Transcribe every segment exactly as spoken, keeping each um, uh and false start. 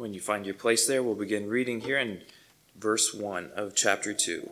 When you find your place there, we'll begin reading here in verse one of chapter two.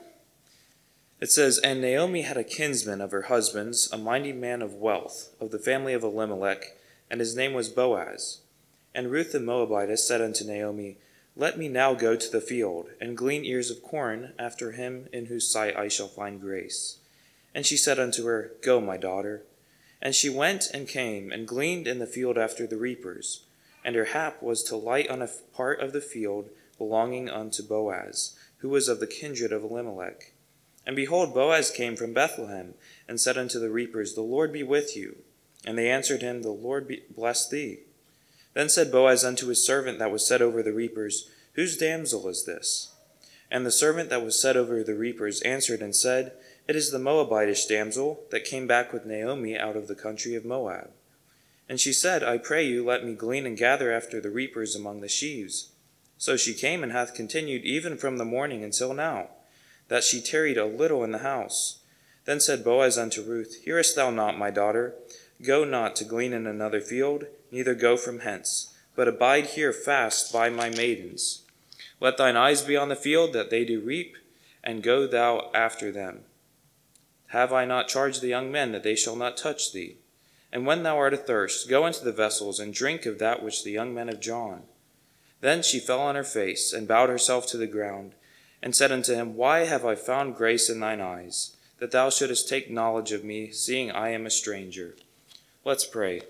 It says, "And Naomi had a kinsman of her husband's, a mighty man of wealth, of the family of Elimelech, and his name was Boaz. And Ruth the Moabitess said unto Naomi, Let me now go to the field, and glean ears of corn after him in whose sight I shall find grace. And she said unto her, Go, my daughter. And she went and came, and gleaned in the field after the reapers. And her hap was to light on a part of the field belonging unto Boaz, who was of the kindred of Elimelech. And behold, Boaz came from Bethlehem, and said unto the reapers, The Lord be with you. And they answered him, The Lord be bless thee. Then said Boaz unto his servant that was set over the reapers, Whose damsel is this? And the servant that was set over the reapers answered and said, It is the Moabitish damsel that came back with Naomi out of the country of Moab. And she said, I pray you, let me glean and gather after the reapers among the sheaves. So she came and hath continued even from the morning until now, that she tarried a little in the house. Then said Boaz unto Ruth, Hearest thou not, my daughter? Go not to glean in another field, neither go from hence, but abide here fast by my maidens. Let thine eyes be on the field, that they do reap, and go thou after them. Have I not charged the young men that they shall not touch thee? And when thou art athirst, go into the vessels, and drink of that which the young men have drawn. Then she fell on her face, and bowed herself to the ground, and said unto him, Why have I found grace in thine eyes, that thou shouldest take knowledge of me, seeing I am a stranger? Let's pray.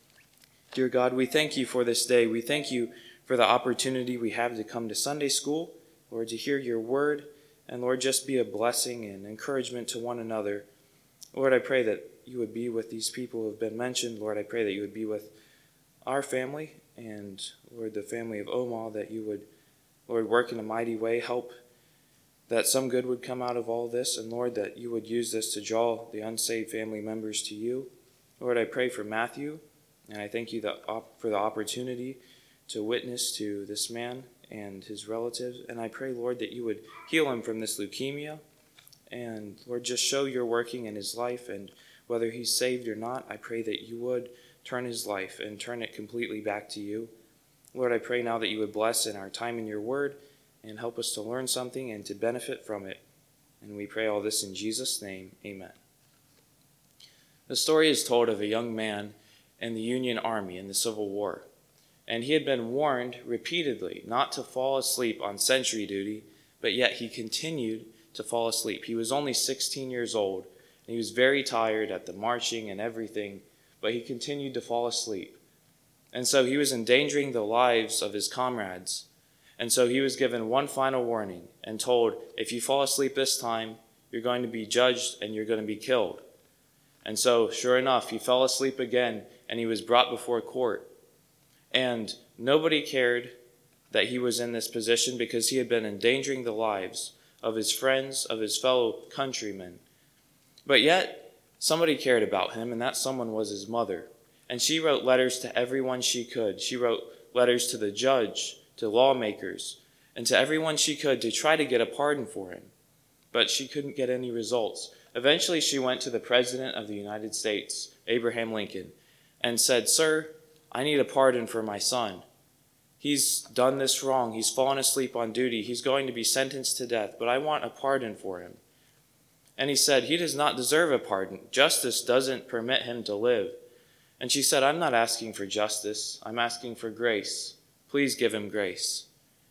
Dear God, we thank you for this day. We thank you for the opportunity we have to come to Sunday school, Lord, to hear your word, and Lord, just be a blessing and encouragement to one another. Lord, I pray that you would be with these people who have been mentioned. Lord, I pray that you would be with our family and, Lord, the family of Omar, that you would, Lord, work in a mighty way, help that some good would come out of all this, and Lord, that you would use this to draw the unsaved family members to you. Lord, I pray for Matthew, and I thank you for the opportunity to witness to this man and his relatives. And I pray, Lord, that you would heal him from this leukemia. And, Lord, just show your working in his life. And whether he's saved or not, I pray that you would turn his life and turn it completely back to you. Lord, I pray now that you would bless in our time in your word and help us to learn something and to benefit from it. And we pray all this in Jesus' name. Amen. The story is told of a young man in the Union Army in the Civil War, and he had been warned repeatedly not to fall asleep on sentry duty, but yet he continued to fall asleep. He was only sixteen years old, and he was very tired at the marching and everything, but he continued to fall asleep. And so he was endangering the lives of his comrades, and so he was given one final warning and told, if you fall asleep this time, you're going to be judged and you're going to be killed. And so, sure enough, he fell asleep again, and he was brought before court. And nobody cared that he was in this position because he had been endangering the lives of his friends, of his fellow countrymen. But yet, somebody cared about him, and that someone was his mother. And she wrote letters to everyone she could. She wrote letters to the judge, to lawmakers, and to everyone she could to try to get a pardon for him. But she couldn't get any results. Eventually, she went to the President of the United States, Abraham Lincoln, and said, Sir, I need a pardon for my son. He's done this wrong. He's fallen asleep on duty. He's going to be sentenced to death, but I want a pardon for him. And he said, he does not deserve a pardon. Justice doesn't permit him to live. And she said, I'm not asking for justice. I'm asking for grace. Please give him grace.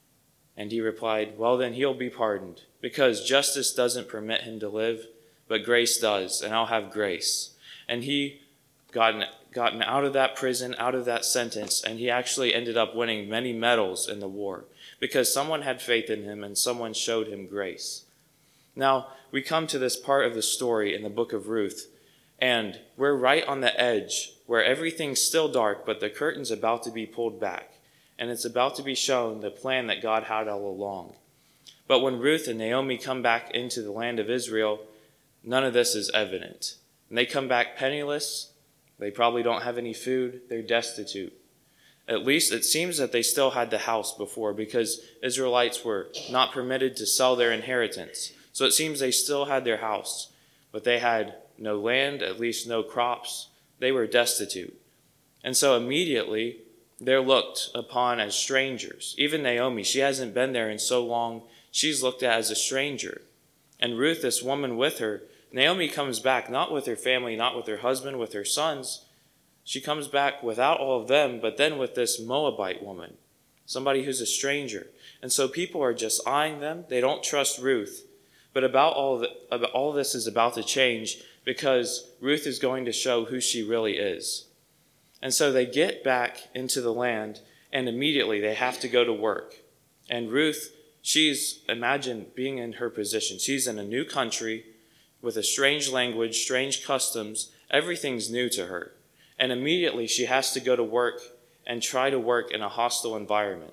And he replied, well, then he'll be pardoned, because justice doesn't permit him to live, but grace does, and I'll have grace. And he gotten gotten out of that prison, out of that sentence, and he actually ended up winning many medals in the war because someone had faith in him and someone showed him grace. Now, we come to this part of the story in the book of Ruth, and we're right on the edge where everything's still dark, but the curtain's about to be pulled back, and it's about to be shown the plan that God had all along. But when Ruth and Naomi come back into the land of Israel, none of this is evident. And they come back penniless. They probably don't have any food. They're destitute. At least it seems that they still had the house before, because Israelites were not permitted to sell their inheritance. So it seems they still had their house, but they had no land, at least no crops. They were destitute. And so immediately they're looked upon as strangers. Even Naomi, she hasn't been there in so long. She's looked at as a stranger. And Ruth, this woman with her, Naomi comes back not with her family, not with her husband, with her sons. She comes back without all of them, but then with this Moabite woman, somebody who's a stranger. And so people are just eyeing them. They don't trust Ruth. But about all, the, about all this is about to change because Ruth is going to show who she really is. And so they get back into the land, and immediately they have to go to work. And Ruth, she's, imagine being in her position. She's in a new country with a strange language, strange customs. Everything's new to her. And immediately she has to go to work and try to work in a hostile environment.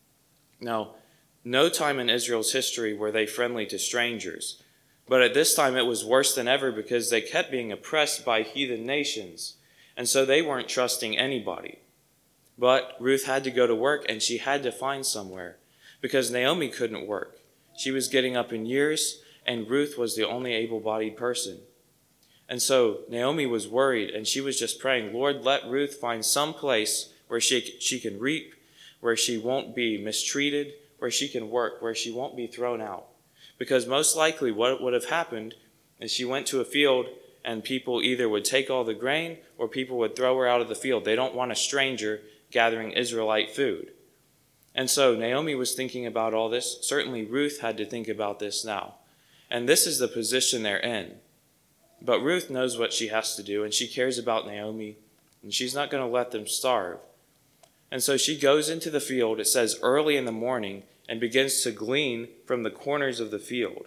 Now, no time in Israel's history were they friendly to strangers. But at this time it was worse than ever because they kept being oppressed by heathen nations. And so they weren't trusting anybody. But Ruth had to go to work, and she had to find somewhere because Naomi couldn't work. She was getting up in years, and Ruth was the only able-bodied person. And so Naomi was worried, and she was just praying, Lord, let Ruth find some place where she, she can reap, where she won't be mistreated, where she can work, where she won't be thrown out. Because most likely what would have happened is she went to a field and people either would take all the grain or people would throw her out of the field. They don't want a stranger gathering Israelite food. And so Naomi was thinking about all this. Certainly Ruth had to think about this now. And this is the position they're in. But Ruth knows what she has to do, and she cares about Naomi, and she's not going to let them starve. And so she goes into the field, it says early in the morning, and begins to glean from the corners of the field.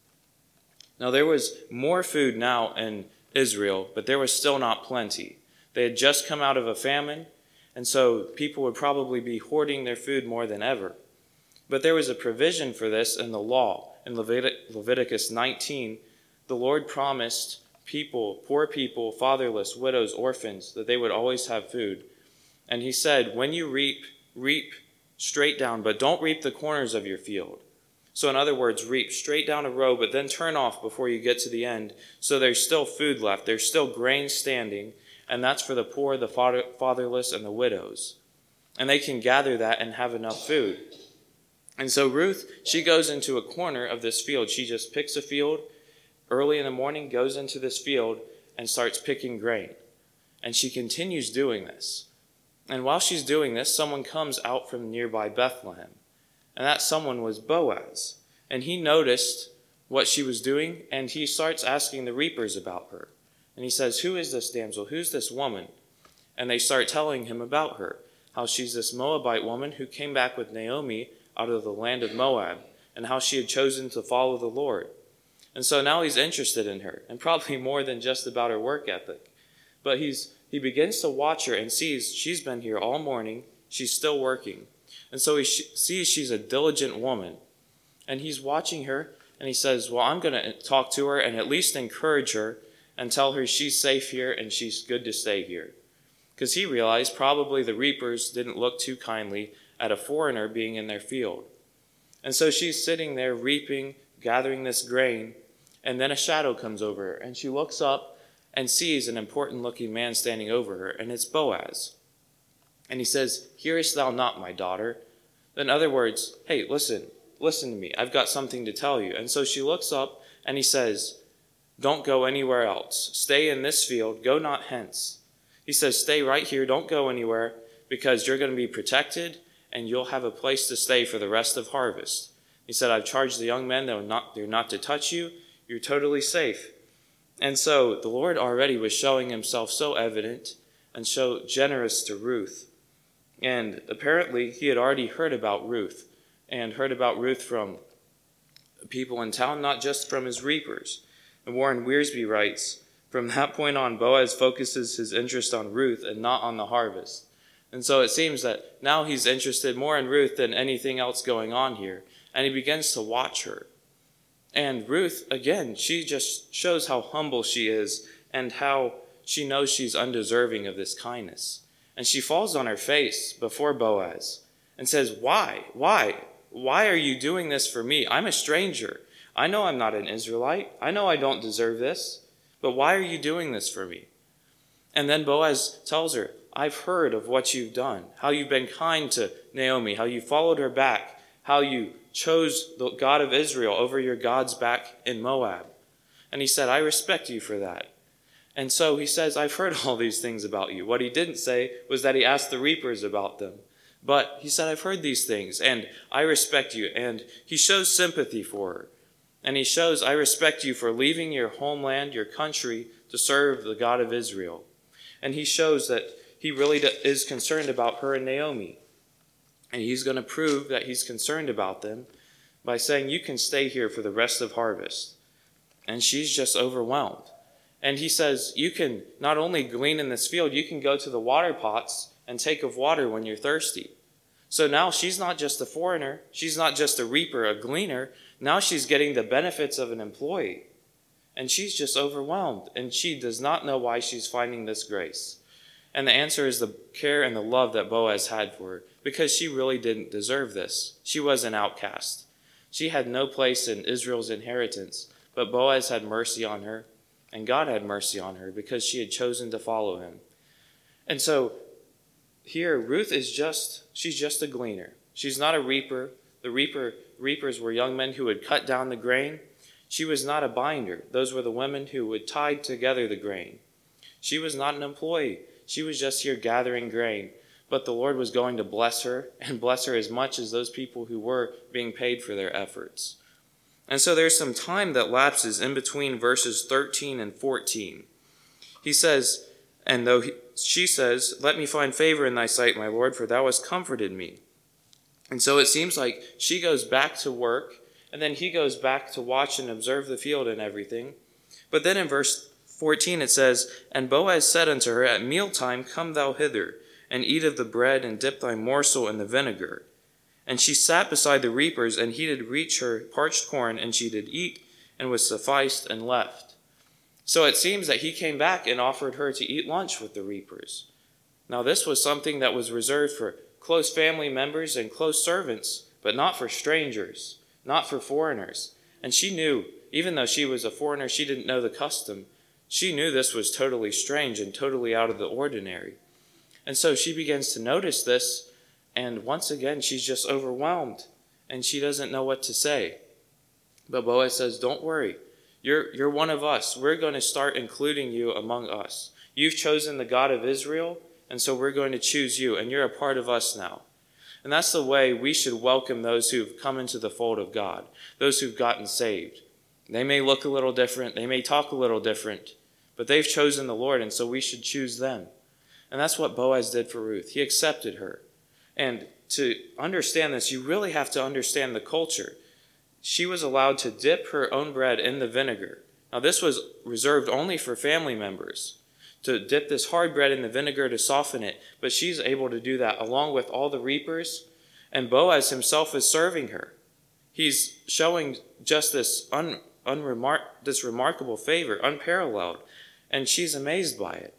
Now there was more food now in Israel, but there was still not plenty. They had just come out of a famine, and so people would probably be hoarding their food more than ever. But there was a provision for this in the law. In Levitic- Leviticus nineteen, the Lord promised people, poor people, fatherless, widows, orphans, that they would always have food. And he said, when you reap, reap straight down, but don't reap the corners of your field. So in other words, reap straight down a row, but then turn off before you get to the end. So there's still food left. There's still grain standing, and that's for the poor, the father, fatherless, and the widows. And they can gather that and have enough food. And so Ruth, she goes into a corner of this field. She just picks a field early in the morning, goes into this field, and starts picking grain. And she continues doing this. And while she's doing this, someone comes out from nearby Bethlehem. And that someone was Boaz. And he noticed what she was doing, and he starts asking the reapers about her. And he says, who is this damsel? Who's this woman? And they start telling him about her, how she's this Moabite woman who came back with Naomi out of the land of Moab, and how she had chosen to follow the Lord. And so now he's interested in her, and probably more than just about her work ethic. But he's he begins to watch her and sees she's been here all morning, she's still working. And so he sh- sees she's a diligent woman. And he's watching her, and he says, well, I'm going to talk to her and at least encourage her and tell her she's safe here and she's good to stay here. Because he realized probably the reapers didn't look too kindly at a foreigner being in their field. And so she's sitting there reaping, gathering this grain, and then a shadow comes over her, and she looks up and sees an important-looking man standing over her, and it's Boaz. And he says, hearest thou not, my daughter? In other words, hey, listen, listen to me. I've got something to tell you. And so she looks up, and he says, don't go anywhere else. Stay in this field. Go not hence. He says, stay right here. Don't go anywhere, because you're going to be protected, and you'll have a place to stay for the rest of harvest. He said, I've charged the young men that not, they're not to touch you. You're totally safe. And so the Lord already was showing himself so evident and so generous to Ruth. And apparently he had already heard about Ruth and heard about Ruth from people in town, not just from his reapers. And Warren Wiersbe writes, from that point on, Boaz focuses his interest on Ruth and not on the harvest. And so it seems that now he's interested more in Ruth than anything else going on here. And he begins to watch her. And Ruth, again, she just shows how humble she is and how she knows she's undeserving of this kindness. And she falls on her face before Boaz and says, why? Why? Why are you doing this for me? I'm a stranger. I know I'm not an Israelite. I know I don't deserve this. But why are you doing this for me? And then Boaz tells her, I've heard of what you've done, how you've been kind to Naomi, how you followed her back, how you chose the God of Israel over your gods back in Moab. And he said, I respect you for that. And so he says, I've heard all these things about you. What he didn't say was that he asked the reapers about them. But he said, I've heard these things, and I respect you. And he shows sympathy for her. And he shows, I respect you for leaving your homeland, your country, to serve the God of Israel. And he shows that he really is concerned about her and Naomi. And he's going to prove that he's concerned about them by saying, you can stay here for the rest of harvest. And she's just overwhelmed. And he says, you can not only glean in this field, you can go to the water pots and take of water when you're thirsty. So now she's not just a foreigner. She's not just a reaper, a gleaner. Now she's getting the benefits of an employee. And she's just overwhelmed. And she does not know why she's finding this grace. And the answer is the care and the love that Boaz had for her, because she really didn't deserve this. She was an outcast. She had no place in Israel's inheritance, but Boaz had mercy on her, and God had mercy on her because she had chosen to follow him. And so here, Ruth is just, she's just a gleaner. She's not a reaper. The reaper reapers were young men who would cut down the grain. She was not a binder. Those were the women who would tie together the grain. She was not an employee. She was just here gathering grain. But the Lord was going to bless her, and bless her as much as those people who were being paid for their efforts. And so there's some time that lapses in between verses thirteen and fourteen. He says, and though he, she says, let me find favor in thy sight, my Lord, for thou hast comforted me. And so it seems like she goes back to work, and then he goes back to watch and observe the field and everything. But then in verse fourteen it says, and Boaz said unto her, at mealtime come thou hither, and eat of the bread, and dip thy morsel in the vinegar. And she sat beside the reapers, and he did reach her parched corn, and she did eat, and was sufficed, and left. So it seems that he came back and offered her to eat lunch with the reapers. Now this was something that was reserved for close family members and close servants, but not for strangers, not for foreigners. And she knew, even though she was a foreigner, she didn't know the custom. She knew this was totally strange and totally out of the ordinary. And so she begins to notice this, and once again, she's just overwhelmed, and she doesn't know what to say. But Boaz says, don't worry. You're, you're one of us. We're going to start including you among us. You've chosen the God of Israel, and so we're going to choose you, and you're a part of us now. And that's the way we should welcome those who've come into the fold of God, those who've gotten saved. They may look a little different, they may talk a little different, but they've chosen the Lord, and so we should choose them. And that's what Boaz did for Ruth. He accepted her. And to understand this, you really have to understand the culture. She was allowed to dip her own bread in the vinegar. Now, this was reserved only for family members, to dip this hard bread in the vinegar to soften it. But she's able to do that along with all the reapers. And Boaz himself is serving her. He's showing just this, un, unremar- this remarkable favor, unparalleled. And she's amazed by it.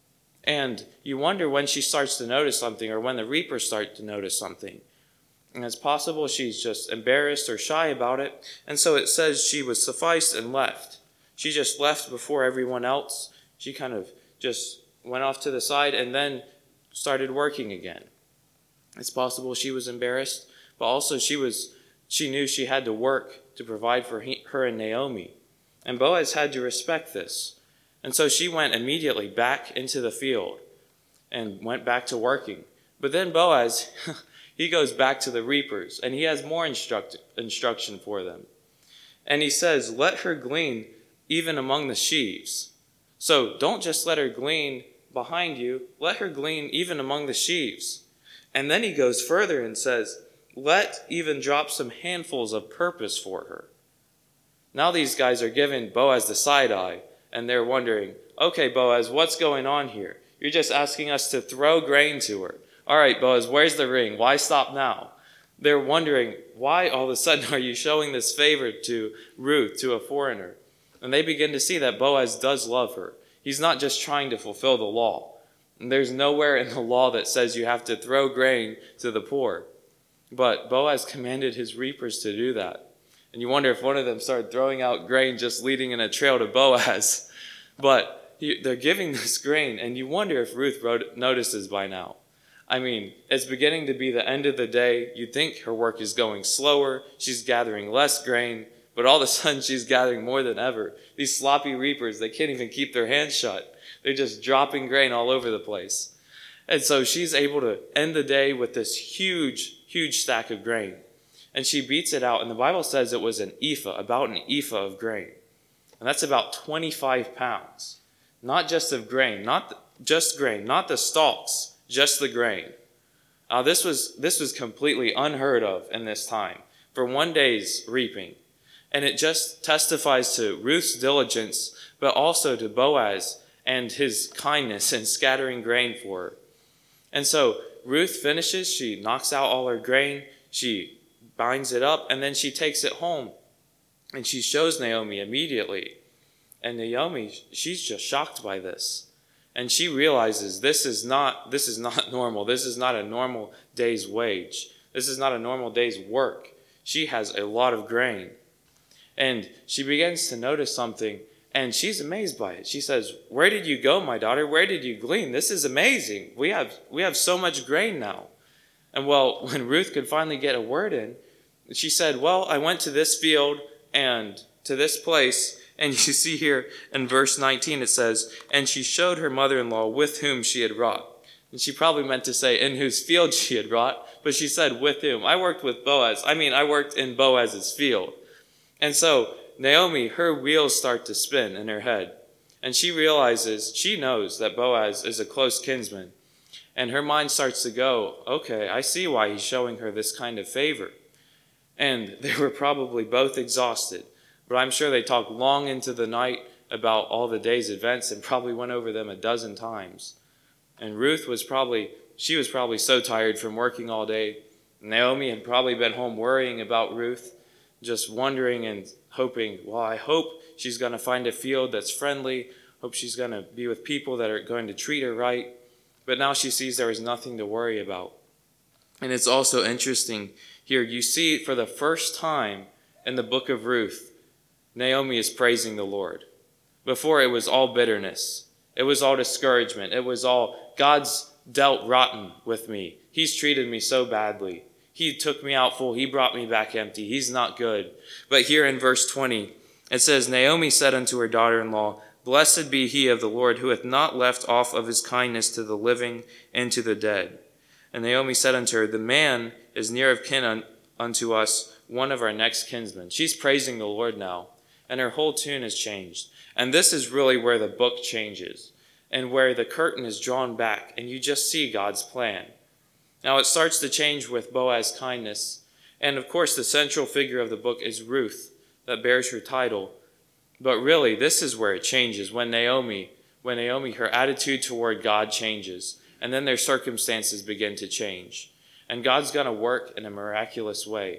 And you wonder when she starts to notice something, or when the reapers start to notice something. And it's possible she's just embarrassed or shy about it. And so it says she was sufficed and left. She just left before everyone else. She kind of just went off to the side and then started working again. It's possible she was embarrassed, but also she was she knew she had to work to provide for he, her and Naomi. And Boaz had to respect this. And so she went immediately back into the field and went back to working. But then Boaz, he goes back to the reapers, and he has more instruct, instruction for them. And he says, let her glean even among the sheaves. So don't just let her glean behind you. Let her glean even among the sheaves. And then he goes further and says, let even drop some handfuls of purpose for her. Now these guys are giving Boaz the side eye. And they're wondering, okay, Boaz, what's going on here? You're just asking us to throw grain to her. All right, Boaz, where's the ring? Why stop now? They're wondering, why all of a sudden are you showing this favor to Ruth, to a foreigner? And they begin to see that Boaz does love her. He's not just trying to fulfill the law. And there's nowhere in the law that says you have to throw grain to the poor. But Boaz commanded his reapers to do that. And you wonder if one of them started throwing out grain just leading in a trail to Boaz. But he, they're giving this grain, and you wonder if Ruth wrote, notices by now. I mean, it's beginning to be the end of the day. You'd think her work is going slower. She's gathering less grain, but all of a sudden she's gathering more than ever. These sloppy reapers, they can't even keep their hands shut. They're just dropping grain all over the place. And so she's able to end the day with this huge, huge stack of grain. And she beats it out, and the Bible says it was an ephah, about an ephah of grain. And that's about twenty-five pounds. Not just of grain, not the, just grain, not the stalks, just the grain. Now, this was this was completely unheard of in this time for one day's reaping. And it just testifies to Ruth's diligence, but also to Boaz and his kindness in scattering grain for her. And so Ruth finishes, she knocks out all her grain, she binds it up, and then she takes it home. And she shows Naomi immediately. And Naomi, she's just shocked by this. And she realizes this is not this is not normal. This is not a normal day's wage. This is not a normal day's work. She has a lot of grain. And she begins to notice something, and she's amazed by it. She says, "Where did you go, my daughter? Where did you glean? This is amazing. We have we have so much grain now." And well, when Ruth could finally get a word in, she said, "Well, I went to this field and to this place." And you see here in verse nineteen, it says, "And she showed her mother-in-law with whom she had wrought." And she probably meant to say in whose field she had wrought, but she said with whom. I worked with Boaz. I mean, I worked in Boaz's field. And so Naomi, her wheels start to spin in her head. And she realizes, she knows that Boaz is a close kinsman. And her mind starts to go, okay, I see why he's showing her this kind of favor. And they were probably both exhausted. But I'm sure they talked long into the night about all the day's events and probably went over them a dozen times. And Ruth was probably, she was probably so tired from working all day. Naomi had probably been home worrying about Ruth, just wondering and hoping, well, I hope she's going to find a field that's friendly. Hope she's going to be with people that are going to treat her right. But now she sees there is nothing to worry about. And it's also interesting here, you see for the first time in the book of Ruth, Naomi is praising the Lord. Before it was all bitterness. It was all discouragement. It was all, God's dealt rotten with me. He's treated me so badly. He took me out full. He brought me back empty. He's not good. But here in verse twenty, it says, Naomi said unto her daughter-in-law, Blessed be he of the Lord, who hath not left off of his kindness to the living and to the dead. And Naomi said unto her, The man is near of kin un- unto us, one of our next kinsmen. She's praising the Lord now, and her whole tune has changed. And this is really where the book changes, and where the curtain is drawn back, and you just see God's plan. Now it starts to change with Boaz's kindness, and of course the central figure of the book is Ruth, that bears her title. But really, this is where it changes, when Naomi, when Naomi, her attitude toward God changes, and then their circumstances begin to change. And God's going to work in a miraculous way.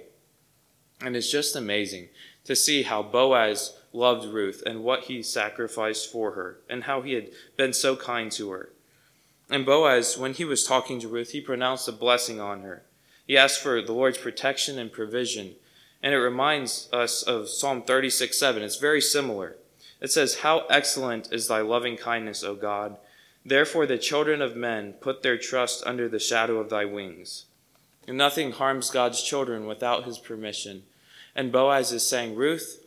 And it's just amazing to see how Boaz loved Ruth and what he sacrificed for her, and how he had been so kind to her. And Boaz, when he was talking to Ruth, he pronounced a blessing on her. He asked for the Lord's protection and provision. And it reminds us of Psalm thirty-six seven. It's very similar. It says, How excellent is thy loving kindness, O God! Therefore the children of men put their trust under the shadow of thy wings. And nothing harms God's children without his permission. And Boaz is saying, Ruth,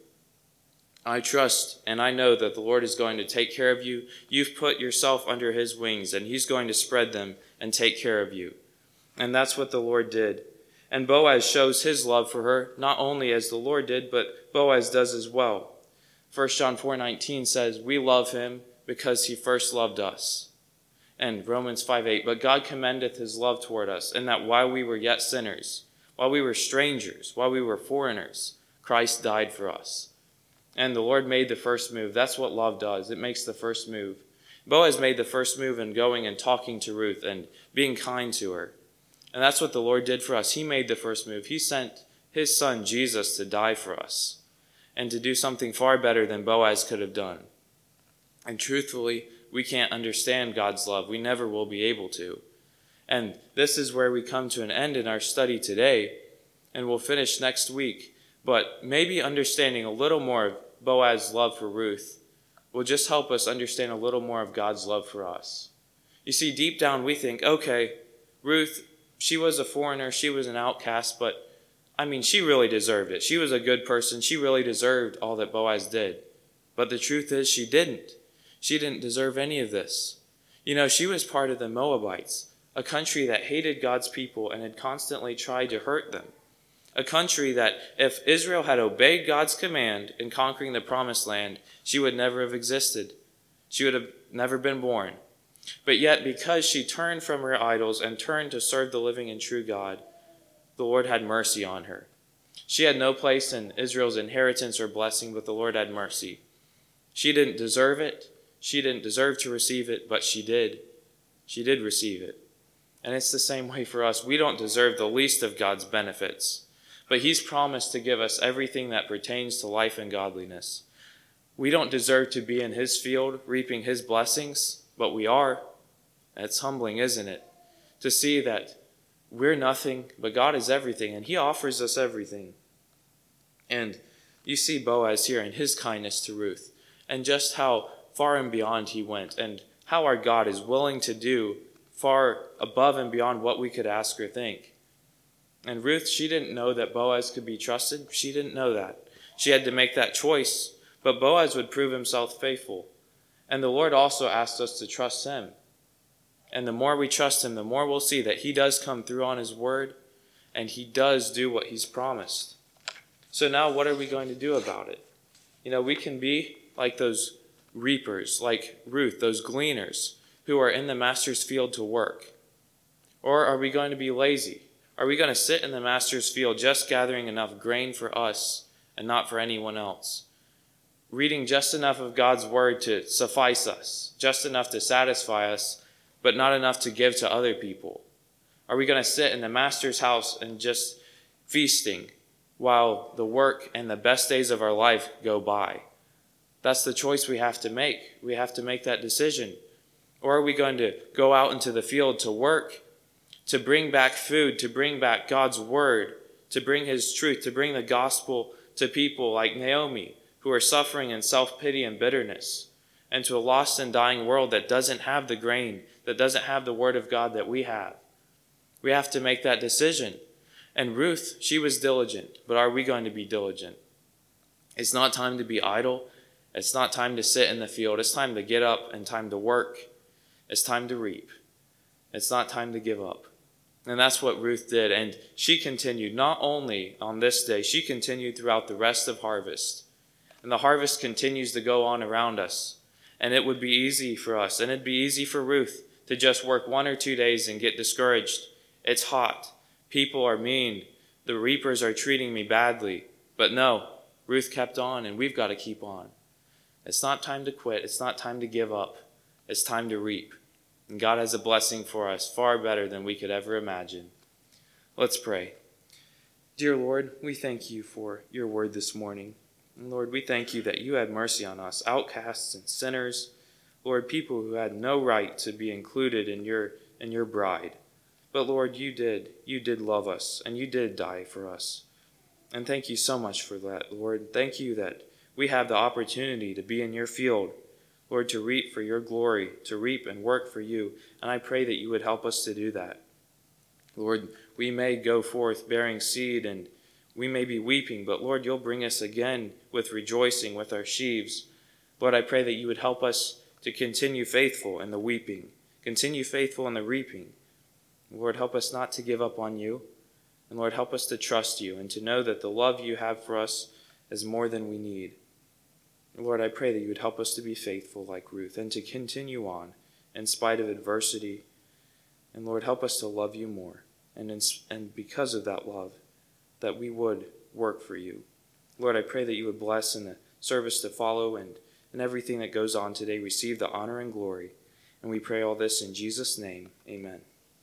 I trust and I know that the Lord is going to take care of you. You've put yourself under his wings, and he's going to spread them and take care of you. And that's what the Lord did. And Boaz shows his love for her, not only as the Lord did, but Boaz does as well. First John four nineteen says, We love him because he first loved us. And Romans five eight, But God commendeth his love toward us, in that while we were yet sinners, while we were strangers, while we were foreigners, Christ died for us. And the Lord made the first move. That's what love does. It makes the first move. Boaz made the first move in going and talking to Ruth and being kind to her. And that's what the Lord did for us. He made the first move. He sent his son, Jesus, to die for us and to do something far better than Boaz could have done. And truthfully, we can't understand God's love. We never will be able to. And this is where we come to an end in our study today, and we'll finish next week. But maybe understanding a little more of Boaz's love for Ruth will just help us understand a little more of God's love for us. You see, deep down we think, okay, Ruth, she was a foreigner, she was an outcast, but I mean, she really deserved it. She was a good person. She really deserved all that Boaz did. But the truth is, she didn't. She didn't deserve any of this. You know, she was part of the Moabites, a country that hated God's people and had constantly tried to hurt them. A country that, if Israel had obeyed God's command in conquering the promised land, she would never have existed. She would have never been born. But yet, because she turned from her idols and turned to serve the living and true God, the Lord had mercy on her. She had no place in Israel's inheritance or blessing, but the Lord had mercy. She didn't deserve it. She didn't deserve to receive it, but she did. She did receive it. And it's the same way for us. We don't deserve the least of God's benefits, but he's promised to give us everything that pertains to life and godliness. We don't deserve to be in his field reaping his blessings, but we are. It's humbling, isn't it? To see that we're nothing, but God is everything, and he offers us everything. And you see Boaz here in his kindness to Ruth, and just how far and beyond he went, and how our God is willing to do far above and beyond what we could ask or think. And Ruth, she didn't know that Boaz could be trusted. She didn't know that. She had to make that choice, but Boaz would prove himself faithful. And the Lord also asked us to trust him. And the more we trust him, the more we'll see that he does come through on his word, and he does do what he's promised. So now what are we going to do about it? You know, we can be like those reapers, like Ruth, those gleaners who are in the master's field to work. Or are we going to be lazy? Are we going to sit in the master's field just gathering enough grain for us and not for anyone else? Reading just enough of God's word to suffice us, just enough to satisfy us, but not enough to give to other people? Are we going to sit in the master's house and just feasting while the work and the best days of our life go by? That's the choice we have to make. We have to make that decision. Or are we going to go out into the field to work, to bring back food, to bring back God's word, to bring his truth, to bring the gospel to people like Naomi, who are suffering in self-pity and bitterness, and to a lost and dying world that doesn't have the grain, that doesn't have the word of God that we have? We have to make that decision. And Ruth, she was diligent, but are we going to be diligent? It's not time to be idle. It's not time to sit in the field. It's time to get up and time to work. It's time to reap. It's not time to give up. And that's what Ruth did. And she continued not only on this day, she continued throughout the rest of harvest. And the harvest continues to go on around us. And it would be easy for us, and it'd be easy for Ruth to just work one or two days and get discouraged. It's hot. People are mean. The reapers are treating me badly. But no, Ruth kept on, and we've got to keep on. It's not time to quit. It's not time to give up. It's time to reap. And God has a blessing for us far better than we could ever imagine. Let's pray. Dear Lord, we thank you for your word this morning. And Lord, we thank you that you had mercy on us, outcasts and sinners. Lord, people who had no right to be included in your, in your bride. But Lord, you did. You did love us, and you did die for us. And thank you so much for that, Lord. Thank you that we have the opportunity to be in your field, Lord, to reap for your glory, to reap and work for you. And I pray that you would help us to do that. Lord, we may go forth bearing seed, and we may be weeping, but Lord, you'll bring us again with rejoicing with our sheaves. Lord, I pray that you would help us to continue faithful in the weeping, continue faithful in the reaping. Lord, help us not to give up on you. And Lord, help us to trust you and to know that the love you have for us is more than we need. Lord, I pray that you would help us to be faithful like Ruth and to continue on in spite of adversity. And Lord, help us to love you more. And, in, and because of that love, that we would work for you. Lord, I pray that you would bless in the service to follow, and in everything that goes on today, receive the honor and glory. And we pray all this in Jesus' name. Amen.